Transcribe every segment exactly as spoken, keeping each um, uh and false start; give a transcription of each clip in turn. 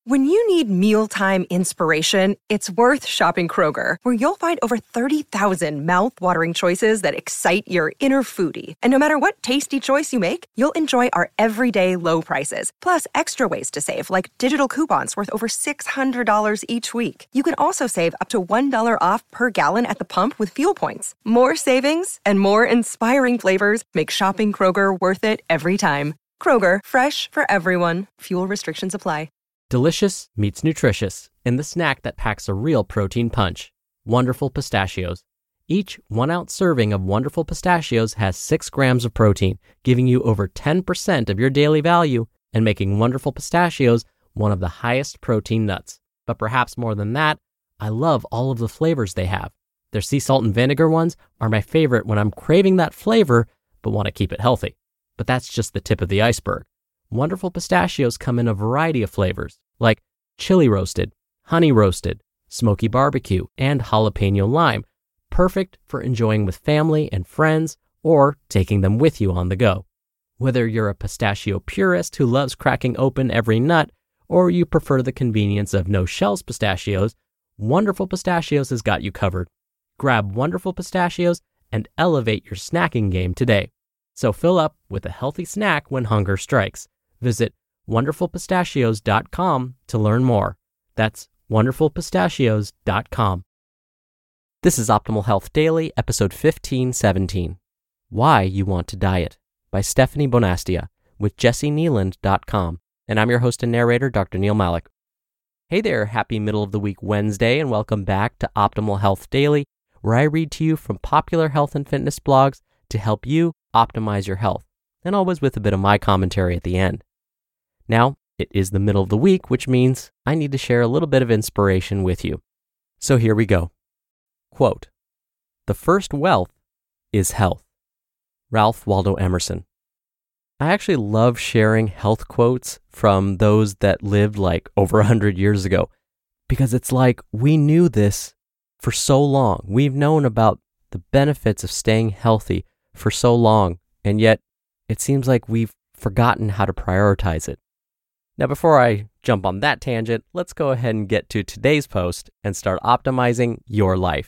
When you need mealtime inspiration, it's worth shopping Kroger, where you'll find over thirty thousand mouth-watering choices that excite your inner foodie. And no matter what tasty choice you make, you'll enjoy our everyday low prices, plus extra ways to save, like digital coupons worth over six hundred dollars each week. You can also save up to one dollar off per gallon at the pump with fuel points. More savings and more inspiring flavors make shopping Kroger worth it every time. Kroger, fresh for everyone. Fuel restrictions apply. Delicious meets nutritious in the snack that packs a real protein punch. Wonderful Pistachios. Each one-ounce serving of Wonderful Pistachios has six grams of protein, giving you over ten percent of your daily value and making Wonderful Pistachios one of the highest protein nuts. But perhaps more than that, I love all of the flavors they have. Their sea salt and vinegar ones are my favorite when I'm craving that flavor but want to keep it healthy. But that's just the tip of the iceberg. Wonderful Pistachios come in a variety of flavors, like chili roasted, honey roasted, smoky barbecue, and jalapeno lime, perfect for enjoying with family and friends or taking them with you on the go. Whether you're a pistachio purist who loves cracking open every nut, or you prefer the convenience of no-shells pistachios, Wonderful Pistachios has got you covered. Grab Wonderful Pistachios and elevate your snacking game today. So fill up with a healthy snack when hunger strikes. Visit wonderful pistachios dot com to learn more. That's wonderful pistachios dot com. This is Optimal Health Daily, episode fifteen seventeen. Why You Want to Diet by Stephanie Bonastia with Jesse Kneeland dot com. And I'm your host and narrator, Doctor Neil Malik. Hey there, happy middle of the week Wednesday, and welcome back to Optimal Health Daily, where I read to you from popular health and fitness blogs to help you optimize your health, and always with a bit of my commentary at the end. Now, it is the middle of the week, which means I need to share a little bit of inspiration with you. So here we go. Quote, "The first wealth is health." Ralph Waldo Emerson. I actually love sharing health quotes from those that lived like over one hundred years ago, because it's like we knew this for so long. We've known about the benefits of staying healthy for so long, and yet it seems like we've forgotten how to prioritize it. Now, before I jump on that tangent, let's go ahead and get to today's post and start optimizing your life.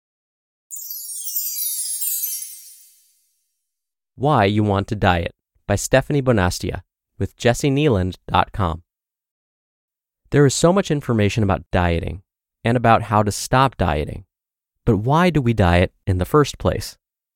Why You Want to Diet by Stephanie Bonastia with Jesse Kneeland dot com. There is so much information about dieting and about how to stop dieting. But why do we diet in the first place?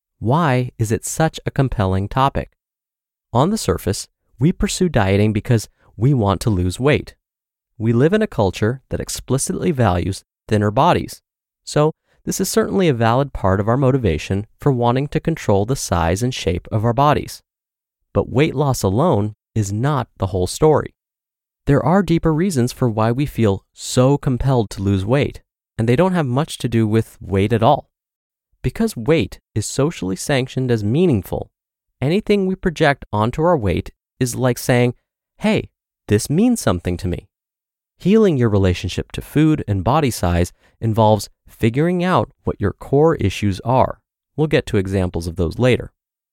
Why is it such a compelling topic? On the surface, we pursue dieting because we want to lose weight. We live in a culture that explicitly values thinner bodies. So this is certainly a valid part of our motivation for wanting to control the size and shape of our bodies. But weight loss alone is not the whole story. There are deeper reasons for why we feel so compelled to lose weight, and they don't have much to do with weight at all. Because weight is socially sanctioned as meaningful, anything we project onto our weight is like saying, hey, this means something to me. Healing your relationship to food and body size involves figuring out what your core issues are. We'll get to examples of those later.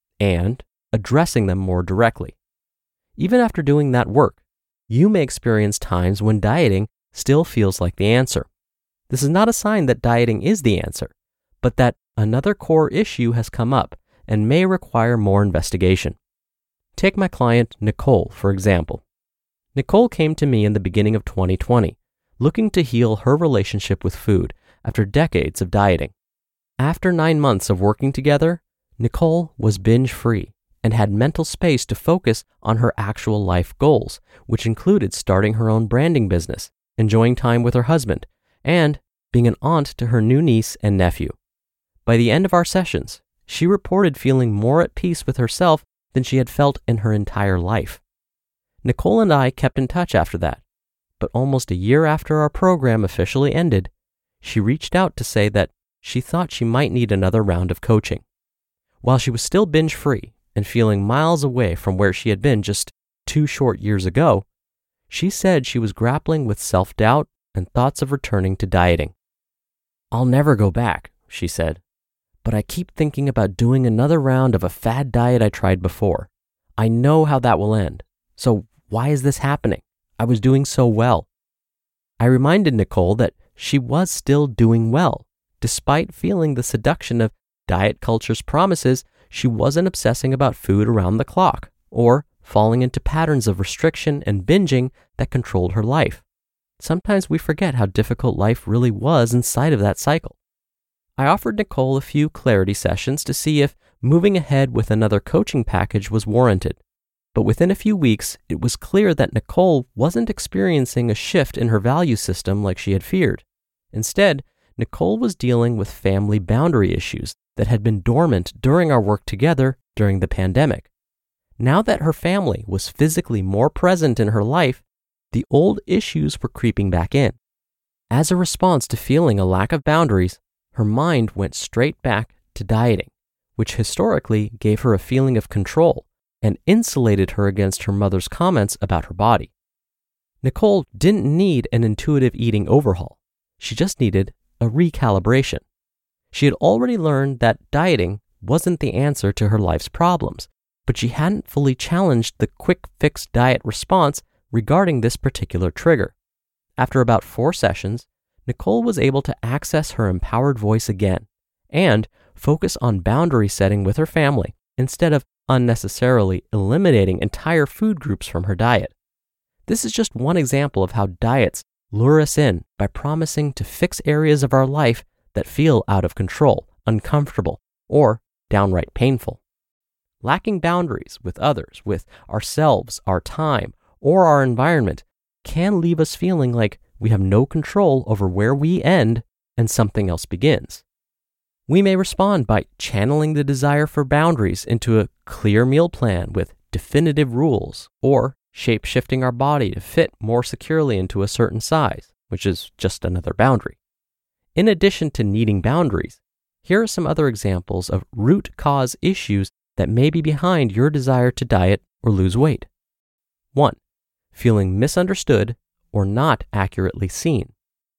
And addressing them more directly. Even after doing that work, you may experience times when dieting still feels like the answer. This is not a sign that dieting is the answer, but that another core issue has come up and may require more investigation. Take my client, Nicole, for example. Nicole came to me in the beginning of twenty twenty, looking to heal her relationship with food after decades of dieting. After nine months of working together, Nicole was binge-free and had mental space to focus on her actual life goals, which included starting her own branding business, enjoying time with her husband, and being an aunt to her new niece and nephew. By the end of our sessions, she reported feeling more at peace with herself than she had felt in her entire life. Nicole and I kept in touch after that, but almost a year after our program officially ended, she reached out to say that she thought she might need another round of coaching. While she was still binge-free and feeling miles away from where she had been just two short years ago, she said she was grappling with self-doubt and thoughts of returning to dieting. "I'll never go back," she said, "but I keep thinking about doing another round of a fad diet I tried before. I know how that will end. So why is this happening? I was doing so well. I reminded Nicole that she was still doing well. Despite feeling the seduction of diet culture's promises, she wasn't obsessing about food around the clock or falling into patterns of restriction and binging that controlled her life. Sometimes we forget how difficult life really was inside of that cycle. I offered Nicole a few clarity sessions to see if moving ahead with another coaching package was warranted. But within a few weeks, it was clear that Nicole wasn't experiencing a shift in her value system like she had feared. Instead, Nicole was dealing with family boundary issues that had been dormant during our work together during the pandemic. Now that her family was physically more present in her life, the old issues were creeping back in. As a response to feeling a lack of boundaries, her mind went straight back to dieting, which historically gave her a feeling of control and insulated her against her mother's comments about her body. Nicole didn't need an intuitive eating overhaul. She just needed a recalibration. She had already learned that dieting wasn't the answer to her life's problems, but she hadn't fully challenged the quick fix diet response regarding this particular trigger. After about four sessions, Nicole was able to access her empowered voice again and focus on boundary setting with her family instead of unnecessarily eliminating entire food groups from her diet. This is just one example of how diets lure us in by promising to fix areas of our life that feel out of control, uncomfortable, or downright painful. Lacking boundaries with others, with ourselves, our time, or our environment can leave us feeling like we have no control over where we end and something else begins. We may respond by channeling the desire for boundaries into a clear meal plan with definitive rules, or shape-shifting our body to fit more securely into a certain size, which is just another boundary. In addition to needing boundaries, here are some other examples of root cause issues that may be behind your desire to diet or lose weight. One, feeling misunderstood or not accurately seen.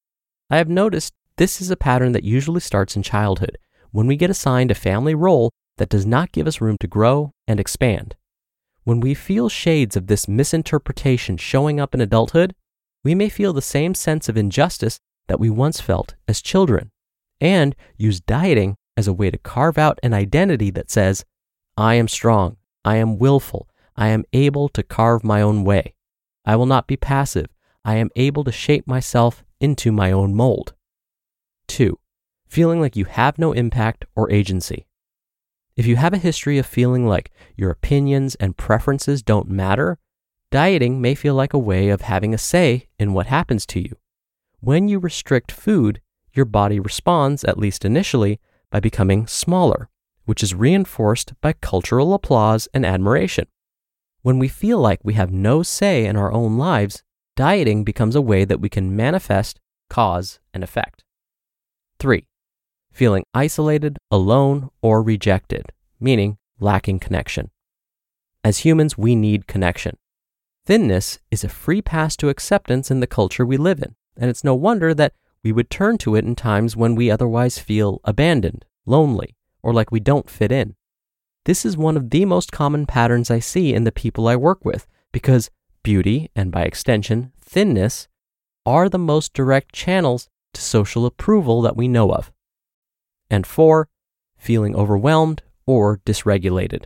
I have noticed this is a pattern that usually starts in childhood, when we get assigned a family role that does not give us room to grow and expand. When we feel shades of this misinterpretation showing up in adulthood, we may feel the same sense of injustice that we once felt as children, and use dieting as a way to carve out an identity that says, I am strong, I am willful, I am able to carve my own way. I will not be passive. I am able to shape myself into my own mold. Two, feeling like you have no impact or agency. If you have a history of feeling like your opinions and preferences don't matter, dieting may feel like a way of having a say in what happens to you. When you restrict food, your body responds, at least initially, by becoming smaller, which is reinforced by cultural applause and admiration. When we feel like we have no say in our own lives, dieting becomes a way that we can manifest cause and effect. Three, feeling isolated, alone, or rejected, meaning lacking connection. As humans, we need connection. Thinness is a free pass to acceptance in the culture we live in, and it's no wonder that we would turn to it in times when we otherwise feel abandoned, lonely, or like we don't fit in. This is one of the most common patterns I see in the people I work with, because beauty, and by extension, thinness, are the most direct channels to social approval that we know of. And four, feeling overwhelmed or dysregulated.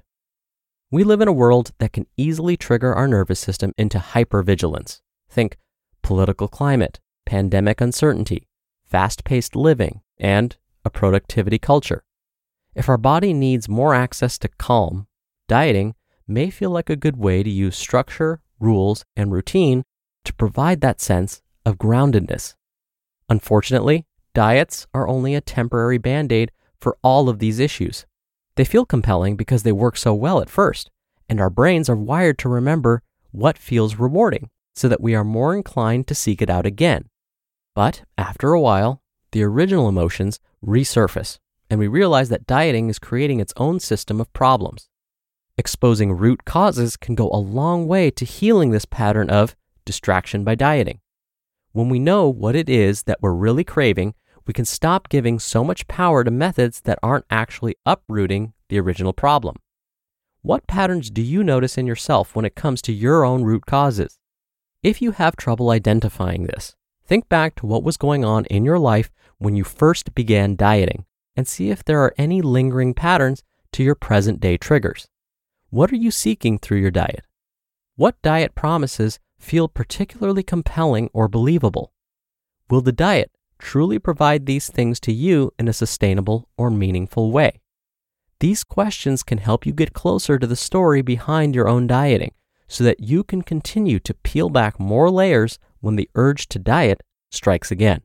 We live in a world that can easily trigger our nervous system into hypervigilance. Think political climate, pandemic uncertainty, fast-paced living, and a productivity culture. If our body needs more access to calm, dieting may feel like a good way to use structure, rules, and routine to provide that sense of groundedness. Unfortunately, diets are only a temporary band-aid for all of these issues. They feel compelling because they work so well at first, and our brains are wired to remember what feels rewarding so that we are more inclined to seek it out again. But after a while, the original emotions resurface, and we realize that dieting is creating its own system of problems. Exposing root causes can go a long way to healing this pattern of distraction by dieting. When we know what it is that we're really craving, we can stop giving so much power to methods that aren't actually uprooting the original problem. What patterns do you notice in yourself when it comes to your own root causes? If you have trouble identifying this, Think back to what was going on in your life when you first began dieting and see if there are any lingering patterns to your present day triggers. What are you seeking through your diet? What diet promises feel particularly compelling or believable? Will the diet truly provide these things to you in a sustainable or meaningful way? These questions can help you get closer to the story behind your own dieting so that you can continue to peel back more layers when the urge to diet strikes again.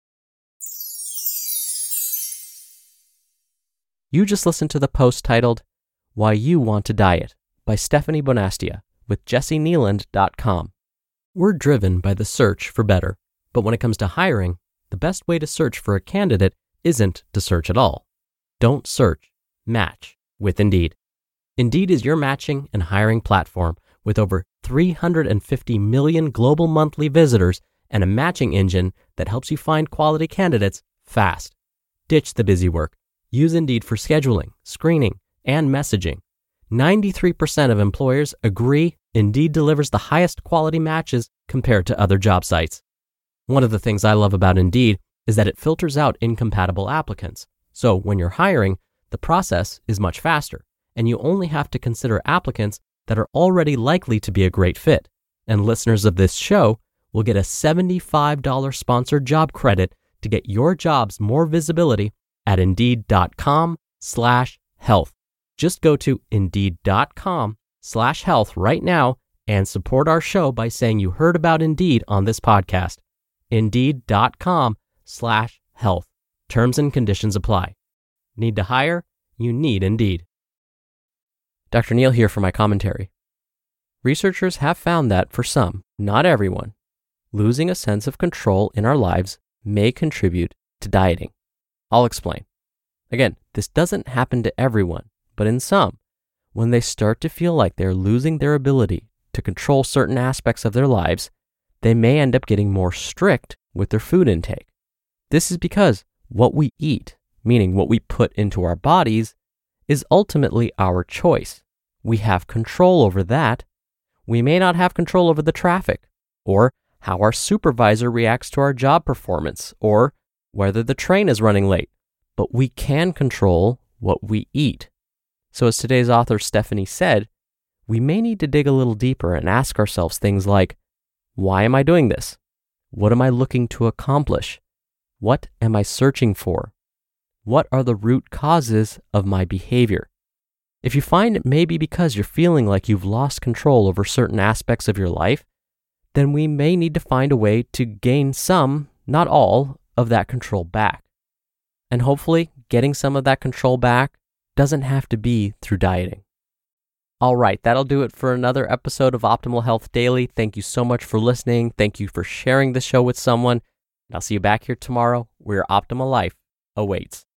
You just listened to the post titled, Why You Want to Diet by Stephanie Bonastia with Jesse Kneeland dot com. We're driven by the search for better, but when it comes to hiring, the best way to search for a candidate isn't to search at all. Don't search, match with Indeed. Indeed is your matching and hiring platform with over three hundred fifty million global monthly visitors and a matching engine that helps you find quality candidates fast. Ditch the busy work. Use Indeed for scheduling, screening, and messaging. ninety-three percent of employers agree Indeed delivers the highest quality matches compared to other job sites. One of the things I love about Indeed is that it filters out incompatible applicants. So when you're hiring, the process is much faster, and you only have to consider applicants that are already likely to be a great fit. And listeners of this show will get a seventy-five dollars sponsored job credit to get your jobs more visibility at Indeed.com slash health. Just go to Indeed.com slash health right now and support our show by saying you heard about Indeed on this podcast. Indeed.com slash health. Terms and conditions apply. Need to hire? You need Indeed. Doctor Neal here for my commentary. Researchers have found that for some, not everyone, losing a sense of control in our lives may contribute to dieting. I'll explain. Again, this doesn't happen to everyone, but in some, when they start to feel like they're losing their ability to control certain aspects of their lives, they may end up getting more strict with their food intake. This is because what we eat, meaning what we put into our bodies, is ultimately our choice. We have control over that. We may not have control over the traffic, or how our supervisor reacts to our job performance, or whether the train is running late, but we can control what we eat. So as today's author Stephanie said, we may need to dig a little deeper and ask ourselves things like, why am I doing this? What am I looking to accomplish? What am I searching for? What are the root causes of my behavior? If you find it may be because you're feeling like you've lost control over certain aspects of your life, then we may need to find a way to gain some, not all, of that control back. And hopefully, getting some of that control back doesn't have to be through dieting. All right, that'll do it for another episode of Optimal Health Daily. Thank you so much for listening. Thank you for sharing the show with someone. And I'll see you back here tomorrow where your optimal life awaits.